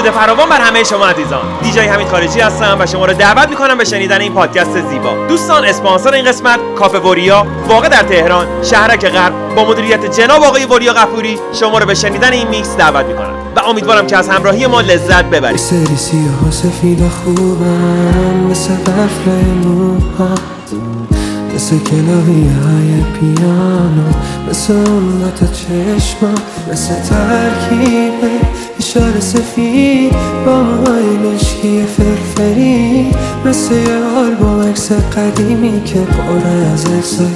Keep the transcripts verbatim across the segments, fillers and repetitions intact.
درود فراوان بر همه شما عزیزان. دیجی حمید خارجی هستم و شما رو دعوت میکنم به شنیدن این پادکست زیبا. دوستان، اسپانسر این قسمت کافه وریا واقع در تهران شهرک غرب با مدیریت جناب آقای وریا غفوری شما رو به شنیدن این میکس دعوت میکنم و امیدوارم که از همراهی ما لذت ببرید. سری سیاه و سفید و خوبم، مثل قفل موهات، مثل کلاویه های پیانو، مثل اون دوتا چشما، مثل ترکیب اشاره سفید با موهای مشکی فرفری، مثل یه آلبوم عکس قدیمی که پر از عکسای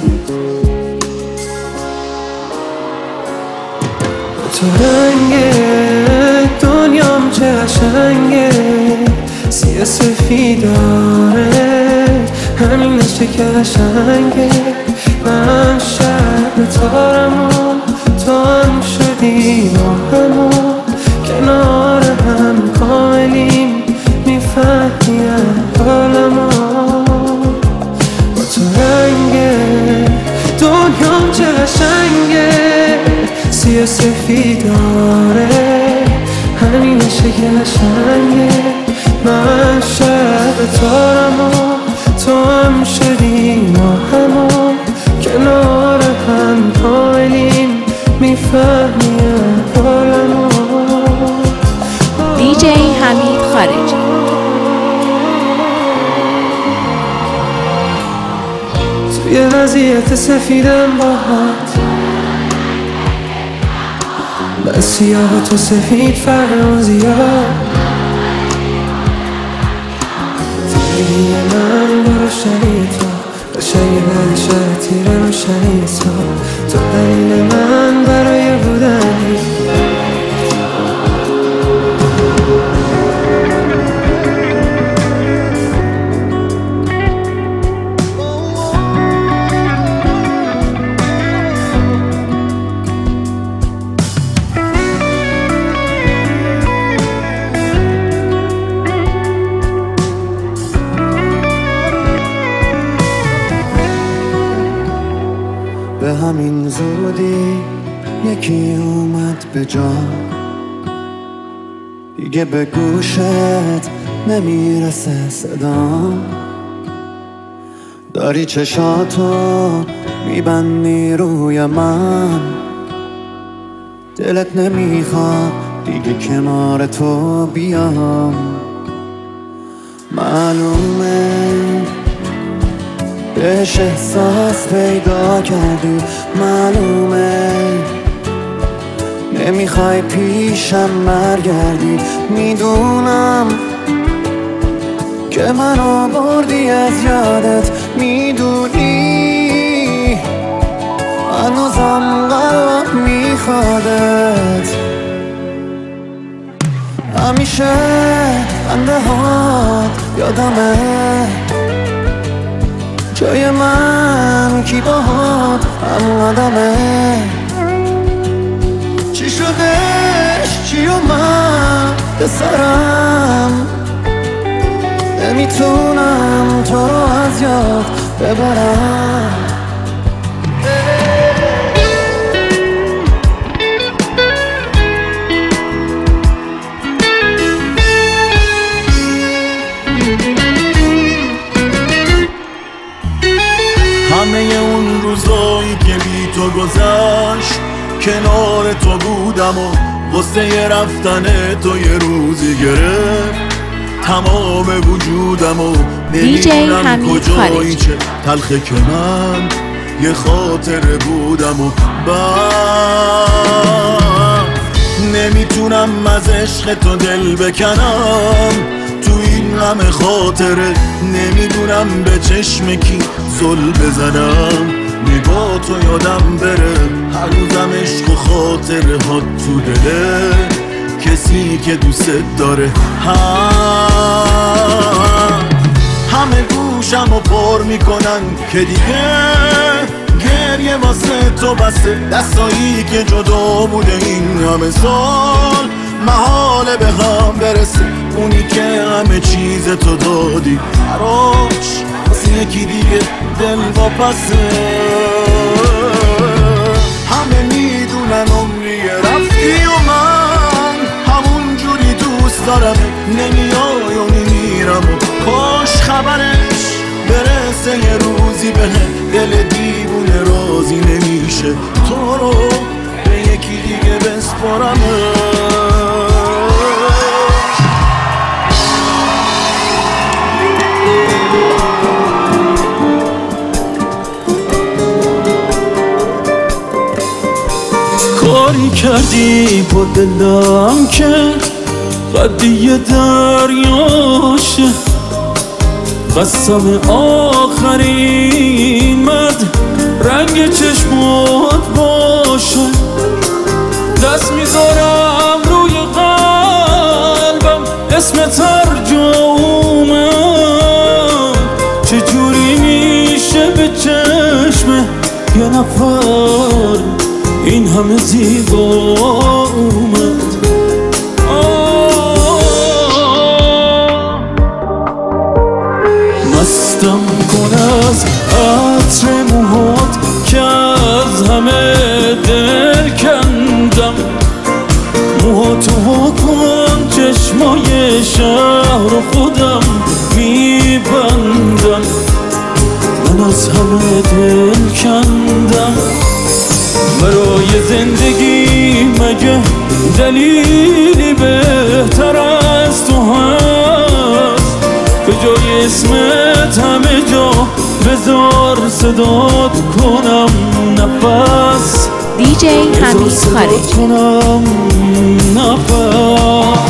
تو رنگه. دنیام چه قشنگه، سیاه سفیداره، همینشه که قشنگه. من شب تارم و تو هم شدی با همو، کنار هم کاملیم، میفهمی حالمو. با تو رنگه دنیام چه قشنگه، سیاه سفیداره، همینشه که قشنگه. من شب تارم و تو هم شدی ما همو، کنار هم کاملیم، میفهمی حالمو. دیجی حمید خارجی. توی وضعیت سفیدم باهات، من سیاه و تو سفید فرقمون زیاد. زندگی من با روشنی تو، روشنی بعد شهر تیر روشنی تو، تو دلیل من برای بودنی. به همین زودی یکی اومد به جا، دیگه به گوشت نمیرسه صدام. داری چشاتو میبندی روی من، دلت نمیخواد دیگه کنار تو بیام. معلومه بهش احساس پیدا کردی، معلومه نمیخوای پیشم برگردی. میدونم که منو بردی از یادت، میدونی هنوزم قلبم میخوادت. همیشه خنده هات یادمه، جای من کی باهات هم آدمه. چی شدش چی اومد به سرم، نمیتونم تو رو از یاد ببرم. همه اون روزایی که بی تو گذشت، کنار تو بودم و غصه رفتن تو یه روزی گرفت تمام وجودم و نمیدونم کجایی چه تلخه که من یه خاطره بودم و بعد نمیتونم از عشق تو دل بکنم. تو این همه خاطره نمیدونم به چشم کی زل بزنم. می با تو یادم بره هنوزم عشق و خاطره ها تو دله کسی که دوست داره. هم همه گوشم رو پر میکنن که دیگه گریه واسه تو بسه. دستایی که جدا بوده این همه سال محاله به هم برسه. اونی که همه چیز تو دادی براش واسه یکی دیگه دل واپسه. همه میدونن عمری رفتی و من همون جوری دوست دوست دارم نمیای و میمیرم و کاش خبرش برسه یه روزی به دل دیوونه راضی نمیشه تو رو به یکی دیگه بسپارم. کاری کردی با دلم که قدی دریاشه قسم آخرین مرد رنگ چشمات باشه دست میذارم روی قلبم اسم ترجمه چجوری میشه به چشم یه نفر این همه زیبا اومد. مستم کن از عطر موهات که از همه دل کندم موهاتو کن چشمای شهر خودم میبندم من از همه دل کندم برای زندگی مگه دلیلی بهتر از تو هست به جای اسمت همه جا بذار صدات کنم نفس دی جی حمید خارجی کنم نفس.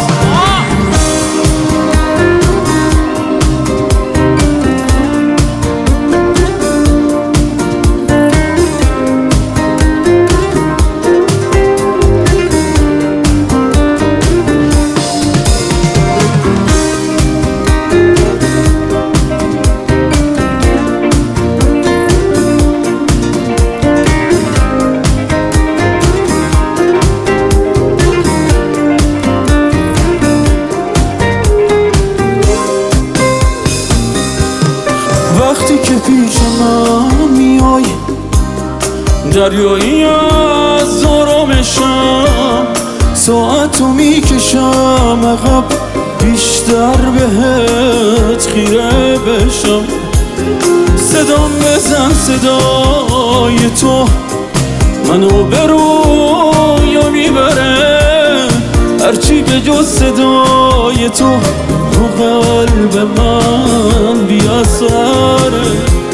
وقتی که پیش من میای دریایی از آرامشم ساعتو میکشم عقب بیشتر بهت خیره بشم صدام بزن صدای تو منو به رویا میبره هرچی به جز صدای تو رو قلب من بیاثره.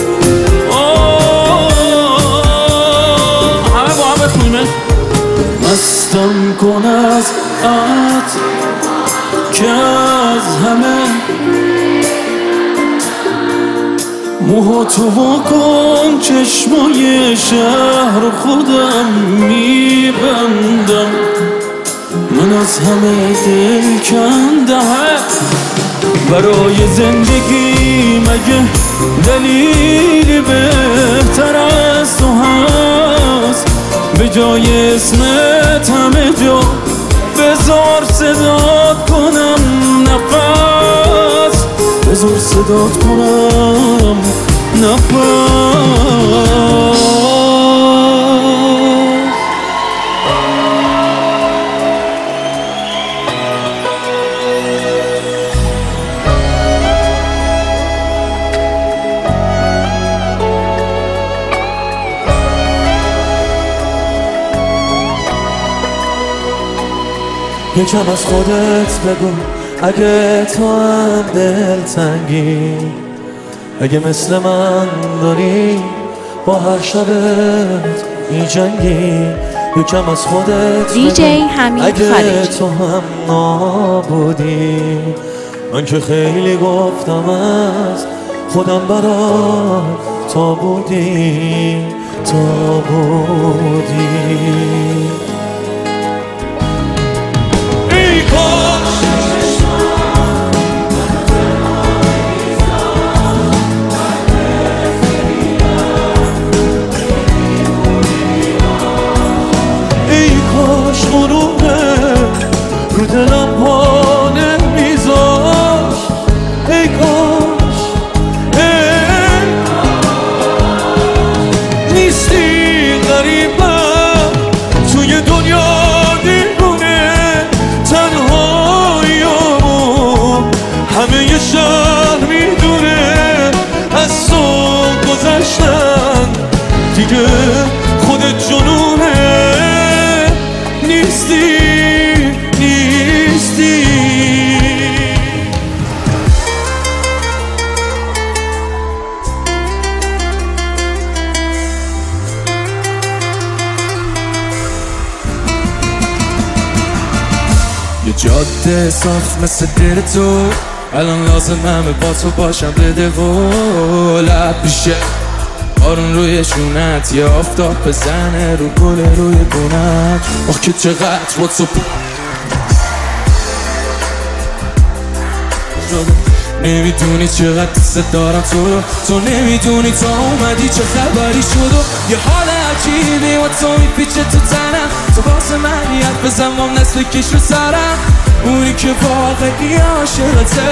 همه با هم بخونیم مستم کن از عطر که از همه موهاتو کن چشمای شهر خودم میبندم من از همه دل کندم برای زندگی مگه دلیلی بهتر از تو هست به جای اسمت همه جا بذار صدات کنم نفس بذار صدات کنم نفس. یکم از خودت بگو اگه تو هم دل تنگی اگه مثل من داری با هر شبت میجنگی یکم از خودت دی جی حمید اگه خارجی تو هم نابودی من که خیلی گفتم از خودم برات تا بودی تا بودی. رو دلم پا نمیذاش ای کاش نیستی غریبم توی دنیا دیوونه تنهایی و یه جاده صاف مثل دل تو، الان لازممه با تو باشم بده و لب میشه آرون روی شونت، یه آفتاب بزنه رو گل روی گونت. آخ که چقدر با تو نمیدونی چقدر دوست دارم تو، تو نمیدونی تا اومدی چه خبری شد و یه حال عجیبی و تو میپیچه تو تنم. تو واسه من یاد بزن مام نسل کش رو سرم، اونی که واقعی عاشقته.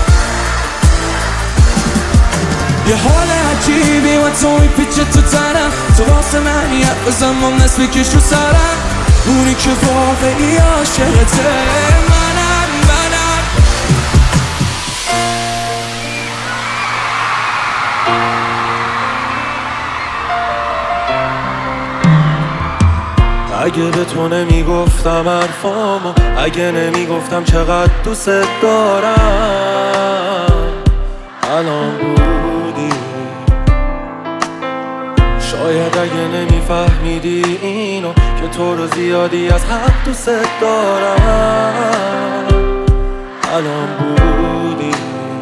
یه حال عجیبی و تو میپیچه تو تنم، تو واسه من یاد بزن مام نسل کش رو سرم، اونی که واقعی عاشقته. منم منم اگه به تو نمیگفتم حرفامو، اگه نمیگفتم چقدر دوست دارم، الان بودی. شاید اگه نمیفهمیدی اینو که تو رو زیادی از حق دوست دارم، الان بودی.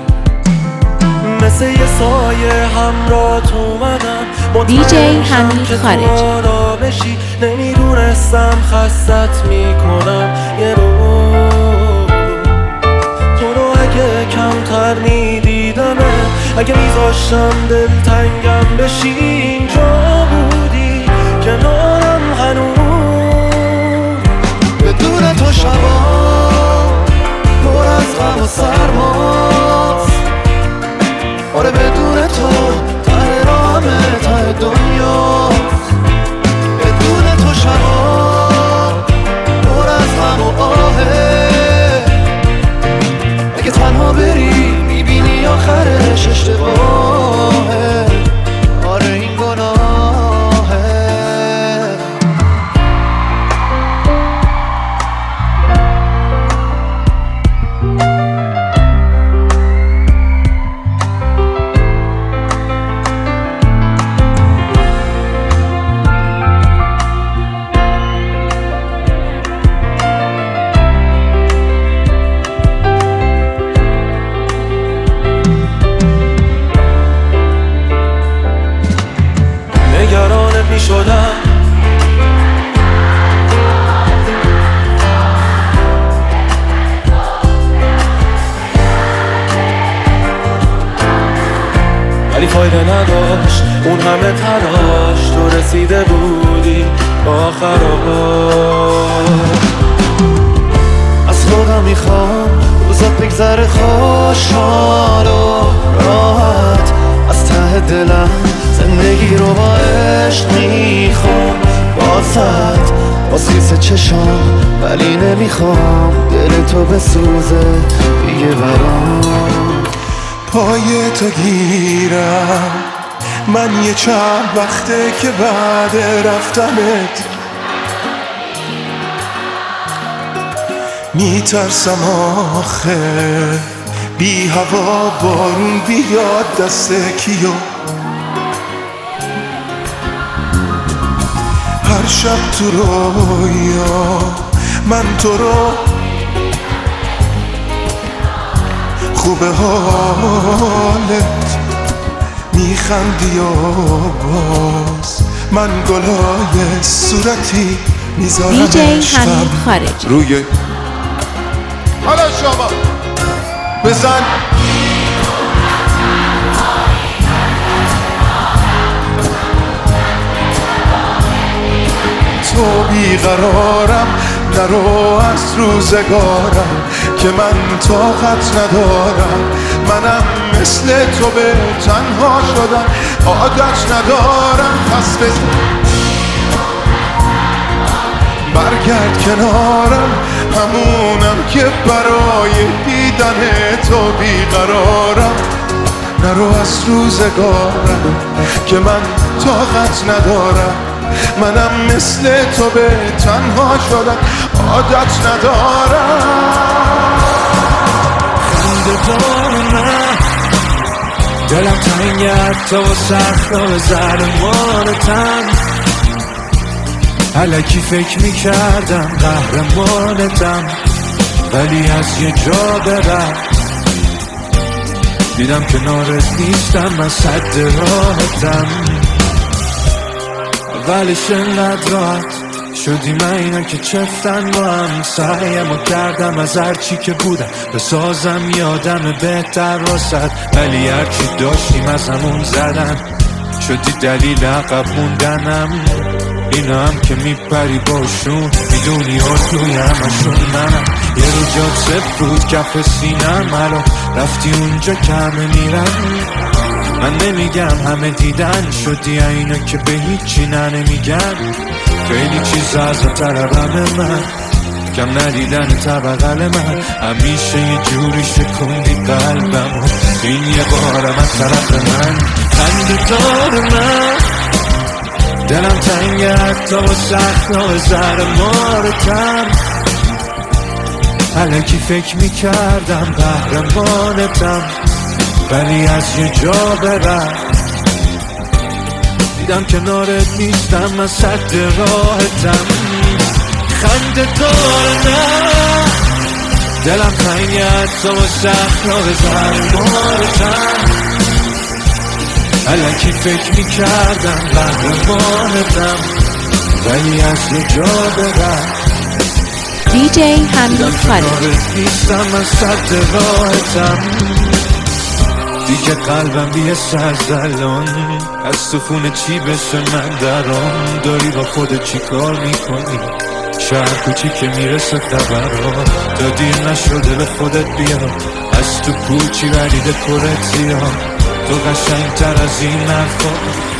مثل یه سایه همراهت اومدم، دیجی حمید خارجی. نمیدونستم خستت میکنم یه روز. تو رو اگه کمتر میدیدمه، اگه میذاشتم دلتنگم بشی، اینجا بودی کنارم هنوز. بدون تو شبا پر از غم و سرماست، آره بدون تو ته راهمه ته دنیاست. بدون تو شبا پر از غم و آهه، اگه تنها بری میبینی آخرش اشتباهه، آره این گناهه. نگرانت می شدم، ولی فایده نداشت اون همه تلاش، تو رسیده بودی آخرها. از خودم میخوام روزات بگذره خوشحال و راحت، از ته دلم زندگی رو با عشق میخوام بازت، با سیس چشام، ولی نمیخوام دل تو بسوزه دیگه برام. پای تو گیرم من یه چند وقته که بعد رفتنت میترسم آخه بی هوا بارون بیاد دست کیو. هر شب تو رویا من تو رو خوبه حالت میخندی و باز من گلای صورتی میذارم دیجی حمید خارجی. روی حالا شما بزن تو بیقرارم، نرو از روزگارم که من طاقت ندارم. منم مثل تو به تنها شدم عادت ندارم. پس بزن برگرد کنارم، همونم که برای دیدن تو بیقرارم. نرو از روزگارم که من طاقت ندارم. منم مثل تو به تنها شدم عادت ندارم. خنده دار من دلم تنگه تو و سخت و زرمانتم، الکی فکر میکردم قهرمانتم. ولی از یه جا به بعد دیدم کنارت نیستم، من صد راحتم. اولش انقدر راحت شدی من اینا که چفتن با هم، سعیمو کردم از هرچی که بودم بسازم یادم بهتر واسد، ولی هرچی داشتیم از همون زدن شدی دلیل عقب موندنم. اینا هم که میپری باشون میدونی اردوی همشون منم، یه رو جاد صفر بود کف سینم، الان رفتی اونجا که همه میرم. من نمیگم همه دیدن شدی اینا که به هیچی نه نمیگن، خیلی چیزا از طرفم من کم ندیدن طبقل من، همیشه یه جوری شکوندی قلبم و این یه بارم از طرف من خنده دار من. دلم تنگه حتی با سخنا زهر مارتم، الکی فکر میکردم قهرمانتم، ولی از یه جا به بعد دیدم کنارت نیستم، من صد راحتم. خنده دارم دلم تنگه حتی با سخنا زهر مارتم، الکی فکر میکردم قهرمانتم، ولی از یه جا به بعد دی جی حمید خارجی نیستم، من صد راحتم. دیگه قلبم بیه سرزلان از طوفون چی بشه من درام، داری با خودت چی کار میکنی شهر کوچی که میرسه خبرها، تا دیر نشده به خودت بیا از تو کوچی وریده کرتی ها، تو قشنگ تر از این حرفا.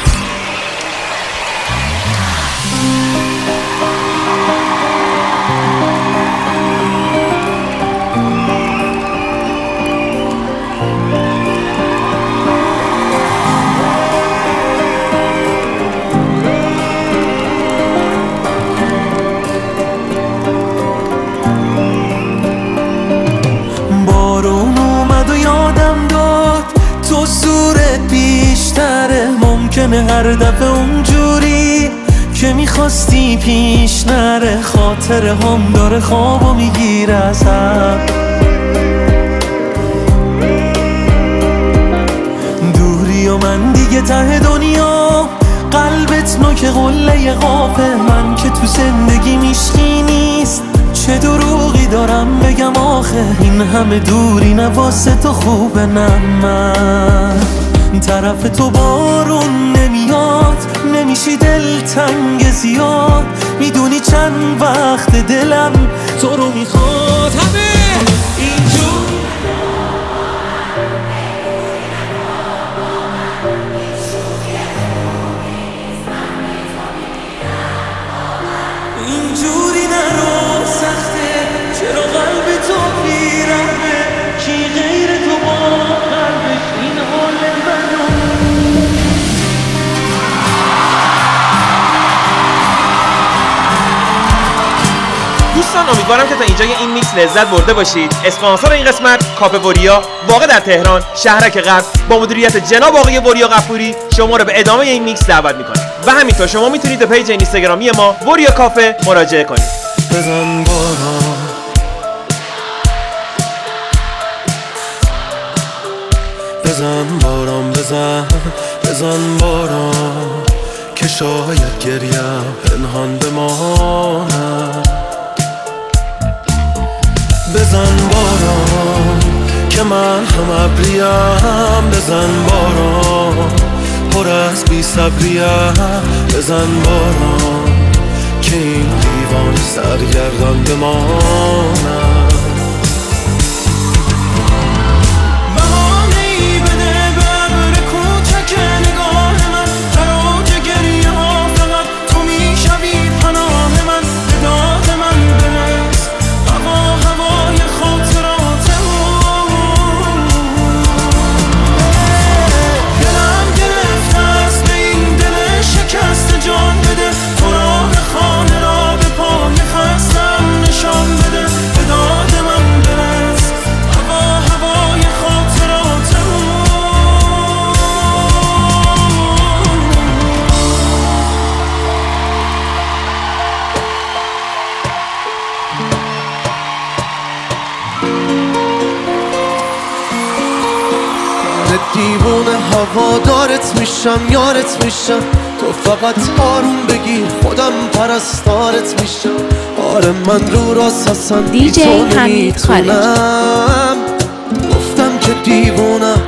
بارون اومد و یادم داد تو صورت بیشتره، ممکنه هر دفعه اونجوری که میخواستی پیش نره، خاطره هم داره خوابو میگیره ازم، دوری و من دیگه ته دنیا، قلبت نوک قله قافه، من که تو زندگی میشکی نیست، چه دروغی دارم بگم آخه، این همه دوری نه واسه تو خوبه نه، من طرف تو بارون نمیاد، نمیشی دلتنگ زیاد، میدونی چند وقت دلم تو رو میخواد، همه اینجور اینجوری نرو سخته، چرا قلب تو پیرمه، کی غیر تو با قلبش این حال منو. دوستان امیدوارم که تا اینجای این میکس لذت برده باشید. اسپانسر این قسمت کافه وریا واقع در تهران شهرک غرب با مدیریت جناب آقای وریا غفوری شما رو به ادامه این میکس دعوت میکنه و همینطور شما میتونید به پیج اینستاگرامی ما وریا کافه مراجعه کنید. بزن باران بزن باران بزن بزن باران که شاید گریم پنهان بمانم، بزن باران که من هم ابریم، بزن باران پر از بی صبریم، بزن باران که این دیوان سرگردان بمانم. نشان بده دیوونه هوادارت میشم، یارت میشم، تو فقط آروم بگیر خودم پرستارت میشم. آره من رو راست هستم دی جی حمید خارجی. گفتم که دیوونم،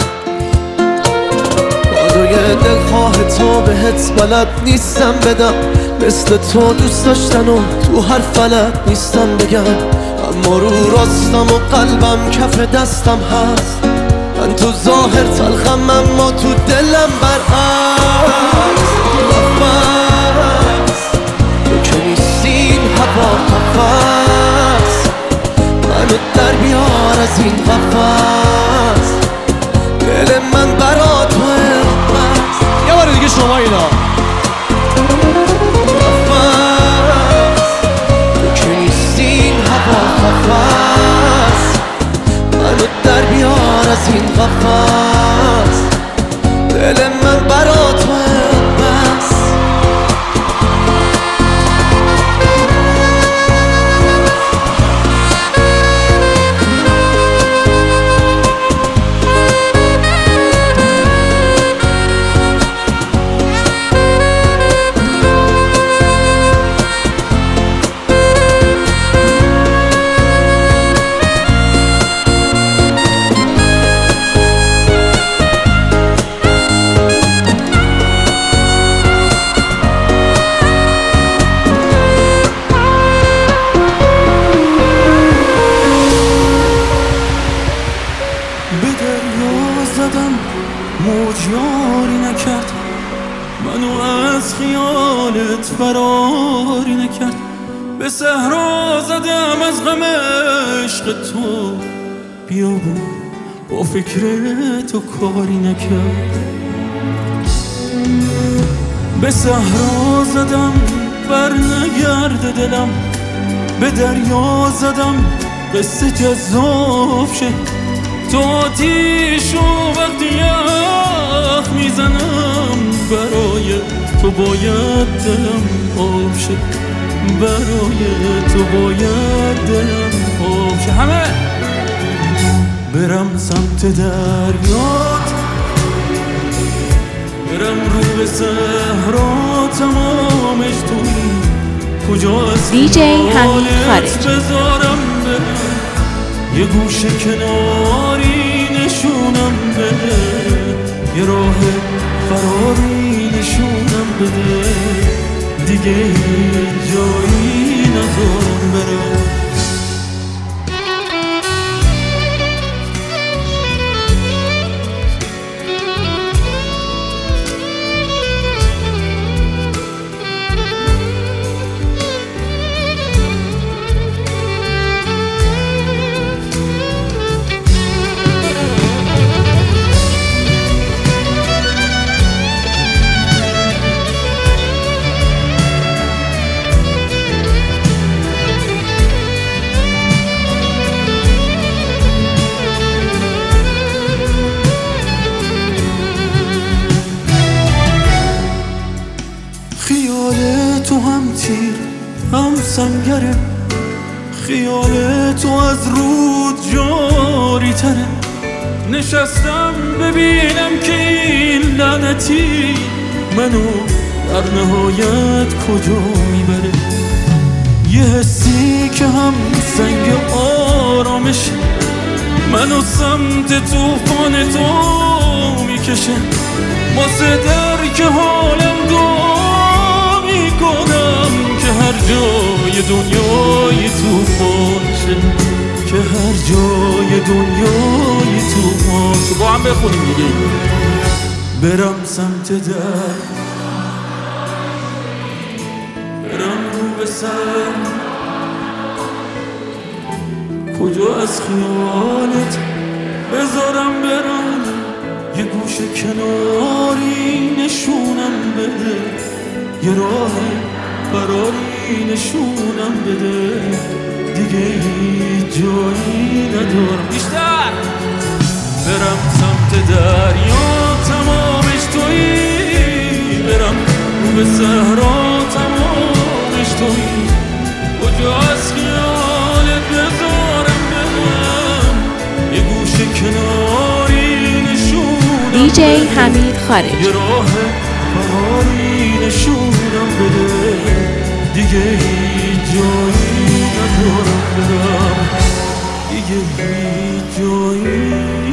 بادوی دلخواه تو بهت بلد نیستم بدم، مثل تو دوست داشتن و تو هر فلت نیستم بگم. اما رو راستم و قلبم کف دستم هست، من تو ظاهر تلخم اما تو دلم برعکس. نفس تو که نیستین هوا نفس، منو در بیار از این قفس، دل من برا توه بس. یه بار دیگه شما اینا تو که نیستین هوا نفس، منو در بیار از این قفس، دل من برا توه بس. موجیاری نکرد، منو از خیالت فراری نکرد. به صحرا زدم از غم عشق تو، بیابون با فکر تو کاری نکرد. به صحرا زدم بر نگرد دلم، به دریا زدم قصه جذاب شه. تو آتیشو وقتی یخ میزنم، برای تو باید دلم آب شه، برای تو باید دلم آب شه. همه برم سمت دریات، برم رو به صحرا، تمامش توی کجاست دی جی حمید خارجی. بذارم برم یه گوشه کناری نشونم بده، یه راه فراری نشونم بده، دیگه جایی نذار برم. تو هم تیر هم سنگره، خیال تو از رود جاری تره. نشستم ببینم که این لعنتی منو در نهایت کجا میبره. یه حسی که هم سنگ آرامش منو سمت توفان تو میکشه. واسه در که حالم دعا میکنم که هر جای دنیای توفان شه، که هر جای دنیای توفان شه. با هم بخونیم دیگه. برم سمت در، برم رو به سر، کجا از خیالت بذارم برم یه گوشه کناری نشونم بده، یه راه قراری نشونم بده، دیگه هیچ جایی ندارم بیشتر. برم سمت دریا تمامش تویی، برم رو به صحرا تمامش تویی، کجا از خیالت بذارم برم یه گوشه کناری نشونم دیجی حمید خارج. یه راه بهاری نشونم بده، دیگه هیچ جایی ندارم برم، دیگه هیچ جایی.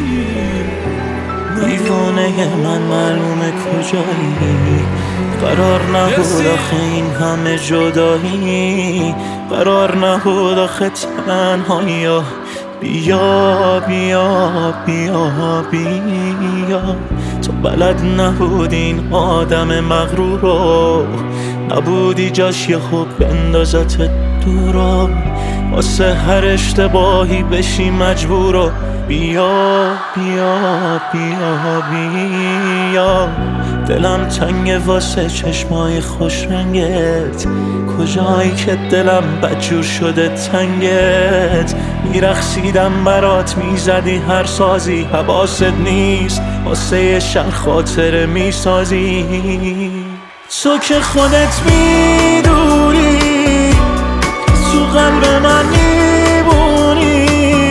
دیوانه من معلومه کجایی، قرار نبود آخه این همه جدایی، قرار نبود آخه تنهایی. بیا بیا بیا بیا، تو بلد نبودی این آدم مغرور رو، نبودی جاش یه خوب بندازت دورا، واسه هر اشتباهی بشی مجبورو. بیا بیا بیا بیا، دلم تنگه واسه چشمای خوش رنگت، کجایی که دلم بدجور شده تنگت. میرخصیدم برات میزدی هر سازی، حواست نیست واسه یه شن خاطره میسازی. تو که خودت میدونی تو قلب من میبونی،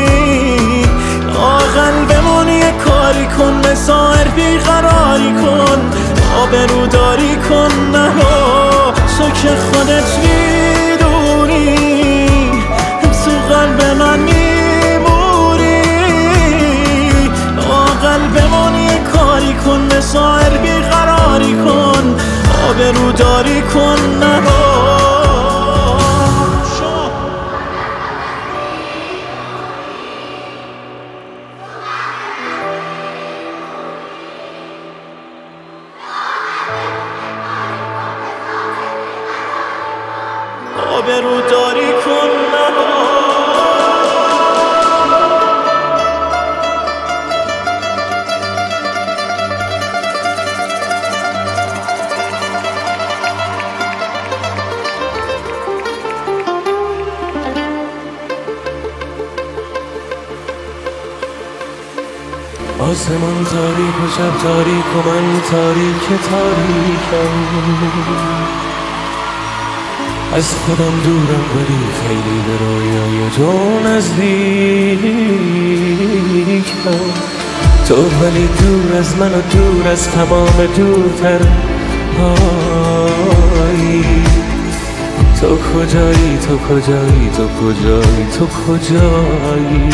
قلبمون یه کاری کن، مسائر بیقراری کن، آبروداری کن نرو. تو که خودت میدونی تو قلب من میمونی، قلبمون یه کاری کن، مسائر بیقراری کن، آبروداری کن نرو. آبروداری کن آسمان تاریک و شب تاریک و من تاریک تاریکم، از خودم دورم ولی خیلی به رویای تو نزدیکم. تو ولی دور از من و دور از تمام دورتر هایی. تو کجایی تو کجایی تو کجایی تو کجایی،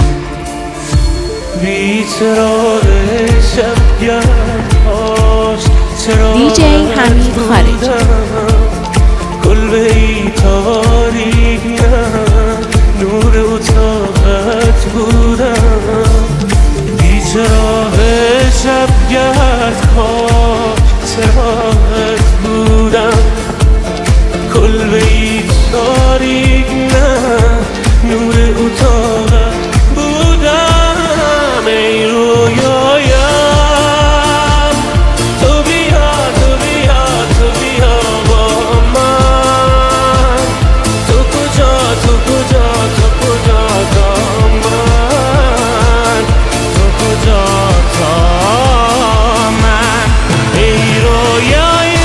بی چراغ شبگرد هاش چراغ دیجی حمید خارج. کلبه‌ای تاریکم، نور اتاقت بودم، بی چراغ شبگرد کاش چراغت بودم. کلبه‌ای تاریکم، نور اتاقت بودم. ای رویایم تو بیا تو بیا تو بیا با من، تو کجا تو کجا تو کجا تا من، تو کجا تا من. ای رویایم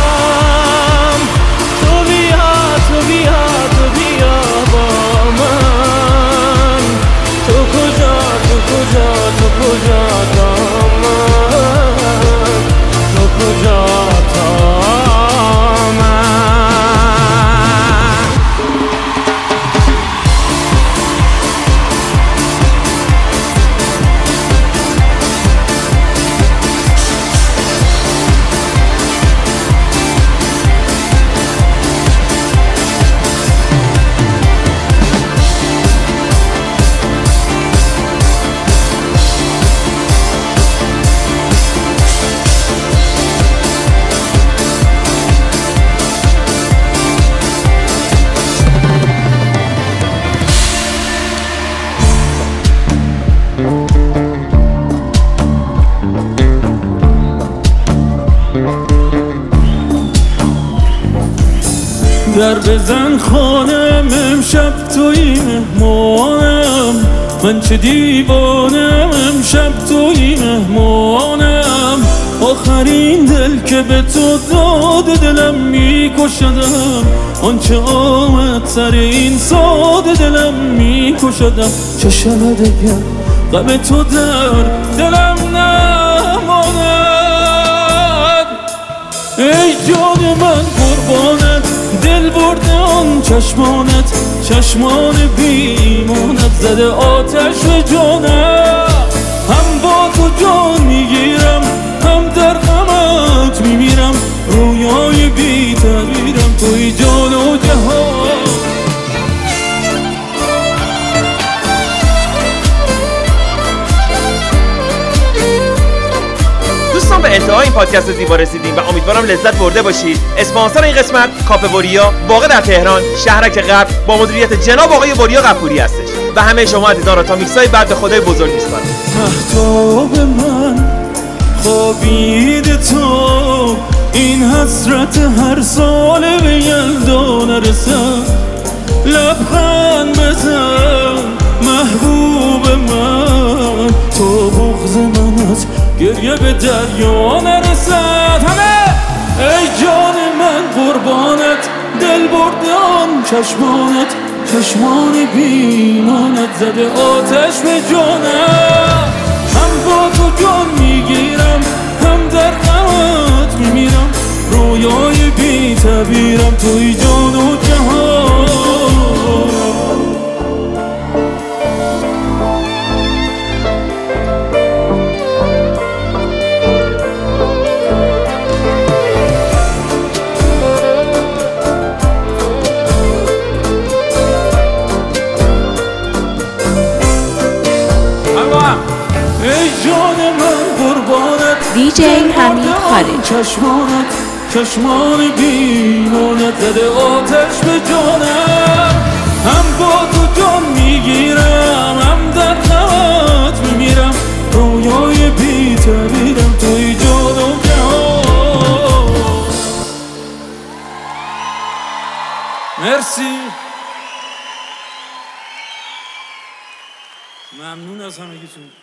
تو بیا تو بیا تو بیا با من، تو کجا تو کجا تو کجا تا من، تو کجا تا من. در بزن خانم امشب توی مهمانم، من چه دیوانم امشب توی مهمانم. آخرین دل که به تو داد دلم میکشدم، آنچه آمد سر این ساده دلم میکشدم. چه شود اگر غم تو در دلم نماند، ای جان من قربانت، دل برده آن چشمانت، چشمان بیمانت زده آتش به جانم. هم با تو جان میگیرم، هم در غمت میمیرم، رویای بی تعبیرم، توی جان و جهان. دوستان به انتهای این پادکست زیبا رسیدیم و امیدوارم لذت برده باشید. اسپانسر این قسمت کافه وریا واقع در تهران شهرک غرب با مدیریت جناب آقای وریا غفوری هستش و همه شما عزیزان را تا میکسای بعد به خدای بزرگ میسپارم. مهتاب من خوابید تو، این حسرت هر سال به یلدا نرسد. لبخند بزن محبوب من، تو بغض من از گریه به دریا نرسد. همه ای جان من قربانت، دل برده آن چشمانت، چشمان بیمانت زده آتش به جانم. هم با تو جان میگیرم، هم در غمت میمیرم، رویای بی تعبیرم، توی جان و جهان. دیجی حمید خارجی. چشمانت، چشمان بیمانت زده آتش به جانم. هم با تو جان میگیرم، هم در غمت میمیرم، رویای بی تعبیرم، توی جان و جهان. مرسی، ممنون از همگیتون.